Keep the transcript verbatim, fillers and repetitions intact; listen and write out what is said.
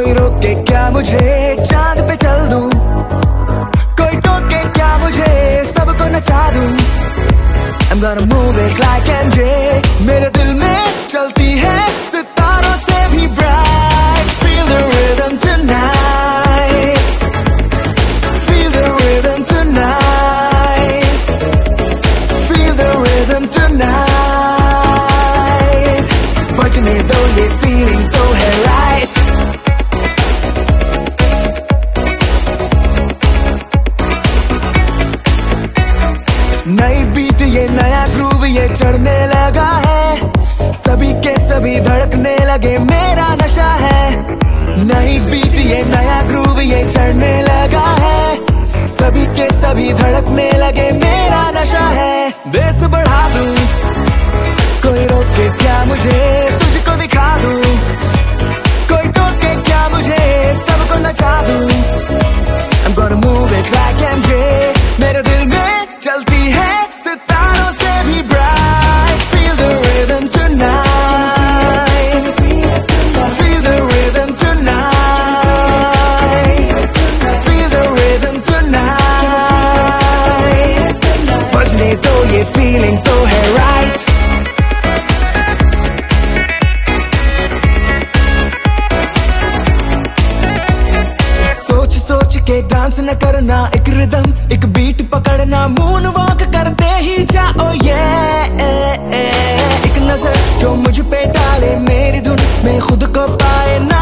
कोई रोके क्या मुझे चांद पे चल दूं, कोई टोके क्या मुझे सबको नचा दूं। I'm gonna move it like M J, मेरे दिल में चलती है सितारों से भी bright. Feel the rhythm tonight, feel the rhythm tonight, feel the rhythm tonight. बजने दो ये feeling तो है right. नई बीट ये नया ग्रूव ये चढ़ने लगा है, सभी के सभी धड़कने लगे मेरा नशा है। नई बीट ये नया ग्रूव ये चढ़ने लगा है, सभी के सभी धड़कने लगे मेरा नशा है। बेस बढ़ा दूं, कोई रोके क्या मुझे तुझको दिखा दूं, कोई टोके क्या मुझे सबको नचा दूं। I'm gonna move it like M J, मेरे दिल में चलती है सितारों से भी bright. Feel the rhythm tonight, feel the rhythm tonight, feel the rhythm tonight. बजने दो ये feeling तो है right. सोच सोच के डांस न करना, एक रिदम एक बीट पकड़ना, मून वॉक करते ही जाओ ये। एक नजर जो मुझ पे डाले मेरी धुन में खुद को पाए ना,